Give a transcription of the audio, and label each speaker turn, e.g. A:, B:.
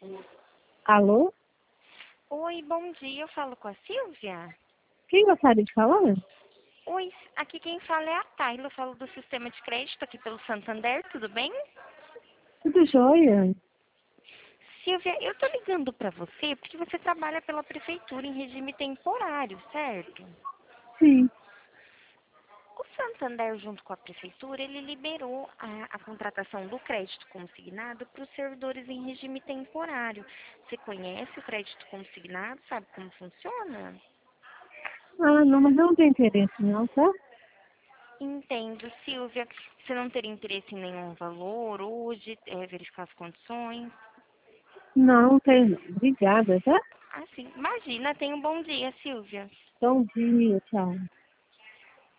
A: Alô?
B: Oi, bom dia. Eu falo com a Silvia?
A: Quem gostaria de falar?
B: Oi, aqui quem fala é a Tayla. Eu falo do sistema de crédito aqui pelo Santander, tudo bem?
A: Tudo jóia?
B: Silvia, eu tô ligando pra você porque você trabalha pela prefeitura em regime temporário, certo?
A: Sim.
B: O Santander, junto com a prefeitura, ele liberou a contratação do crédito consignado para os servidores em regime temporário. Você conhece o crédito consignado? Sabe como funciona?
A: Ah, não, mas eu não tenho interesse não, tá?
B: Entendo, Silvia. Você não teria interesse em nenhum valor hoje, verificar as condições?
A: Não, tenho não. Obrigada, tá?
B: Ah, sim. Imagina, tenha um bom dia, Silvia.
A: Bom dia, tchau.